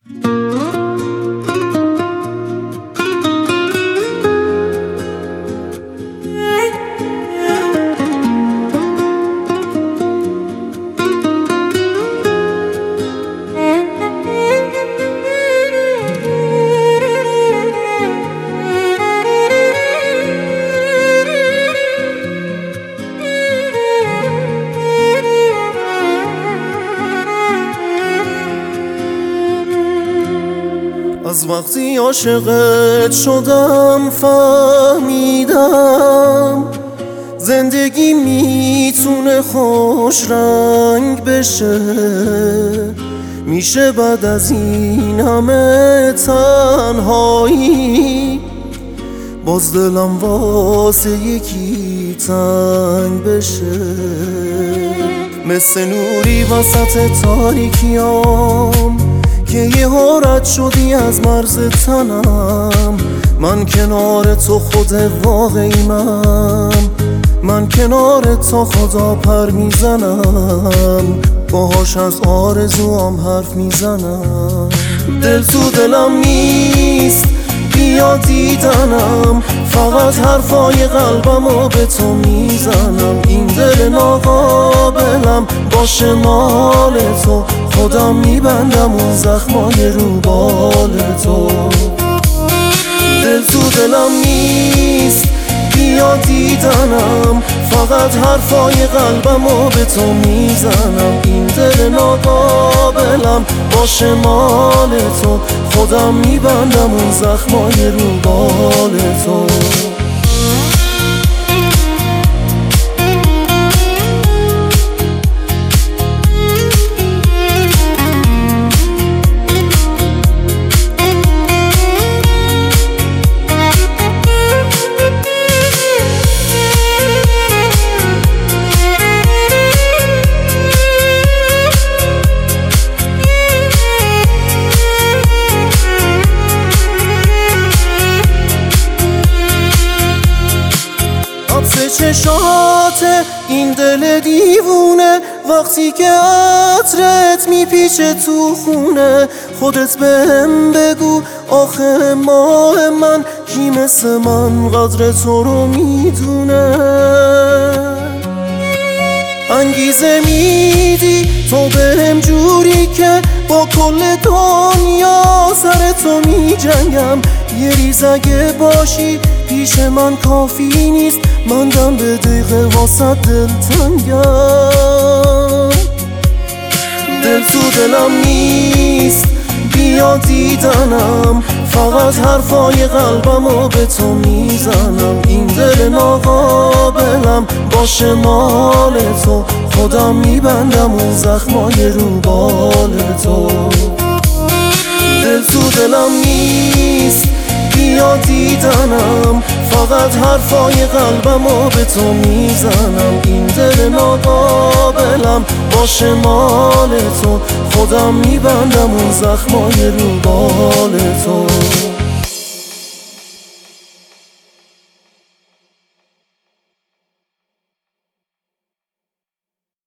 از وقتی عاشقت شدم فهمیدم زندگی میتونه خوش رنگ بشه، میشه بعد از این همه تنهایی باز دلم واسه یکی تنگ بشه. مثل نوری وسط تاریکیام که یه رد شدی از مرز تنم، من کنار تو خود واقعی من کنار تو خدا پر میزنم، باهاش از آرزوام حرف میزنم. دل تو دلم نیست بیا دیدنم، فقط حرفای قلبمو به تو میزنم. این دل ناقابلم باشه مال تو، خودم میبندم اون زخمای رو بال تو. دل تو دلم نیست بیا دیدنم، فقط حرفای قلبمو به تو میزنم. این دل ناقابلم باشه مال تو، خودم میبندم اون زخمای رو بال تو. چشات این دل دیوونه وقتی که عطرت میپیچه تو خونه، خودت بهم بگو آخه ماه من کی مثل من قدر تو رو میدونه. انگیزه میدی تو بهم جوری که با کل دنیا سر تو میجنگم. یه ریز اگه باشی پیش من کافی نیست، من دم به دقیقه واسه دلتنگم. دل تو دلم نیست بیا دیدنم، فقط حرفای قلبمو به تو میزنم. این دل ناقابلم باشه مال تو، خودم میبندم اون زخمای رو بال تو. دل تو دلم نیست بیا دیدنم، فقط حرفای قلبمو به تو میزنم. این دل ناقابلم باشه مال تو، خودم میبندم اون زخمای رو بال تو.